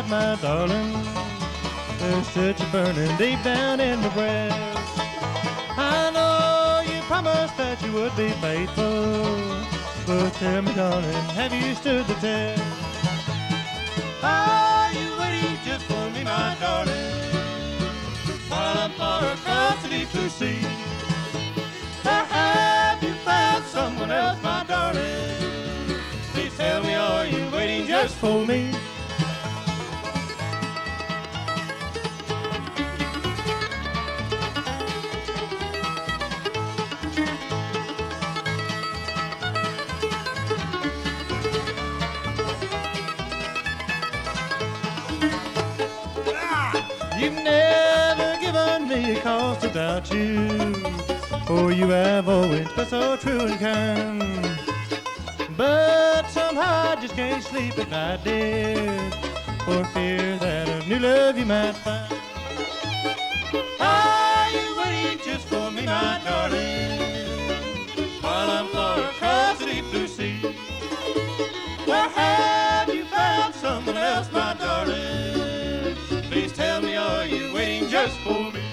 my darling. There's such a burning deep down in my breast. I know you promised that you would be faithful, but tell me, darling, have you stood the test? Are you waiting just for me, my darling, while I'm far across the deep blue sea? Or have you found someone else, my darling? Please tell me, are you waiting just for me? You've never given me a cause to doubt you, for you have always been so true and kind. But somehow I just can't sleep at night, dear, for fear that a new love you might find. Are you waiting just for me, my darling, while I'm far across the deep blue sea? Or have you found someone else, my darling? Please tell me, are you waiting just for me?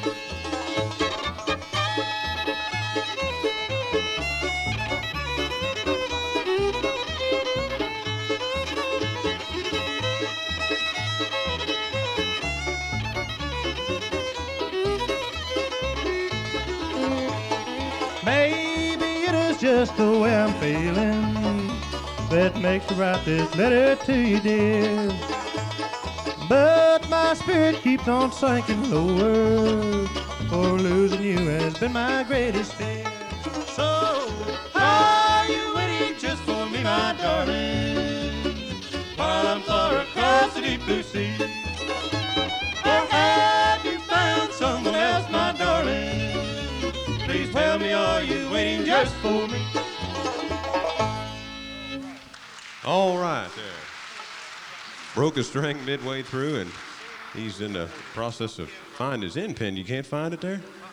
Maybe it is just the way I'm feeling that makes me write this letter to you, dear. But my spirit keeps on sinking lower, for losing you has been my greatest fear. So, are you waiting just for me, my darling, while I'm far across the deep blue sea? Or have you found someone else, my darling? Please tell me, are you waiting just for me? All right. Broke a string midway through, and he's in the process of finding his end pin. You can't find it there?